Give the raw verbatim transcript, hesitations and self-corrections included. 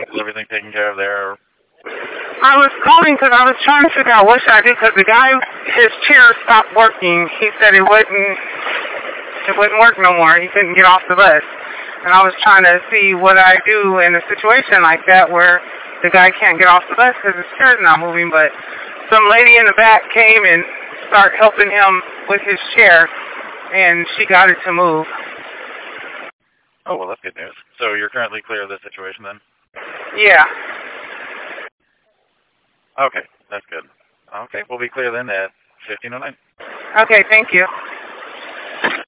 Is everything taken care of there? I was calling because I was trying to figure out what should I do because the guy, his chair stopped working. He said it wouldn't, it wouldn't work no more. He couldn't get off the bus. And I was trying to see what I do in a situation like that where the guy can't get off the bus because his chair's not moving. But some lady in the back came and started helping him with his chair, and she got it to move. Oh, well, that's good news. So you're currently clear of the situation then? Yeah. Okay, that's good. Okay, we'll be clear then at fifteen oh nine. Okay, thank you.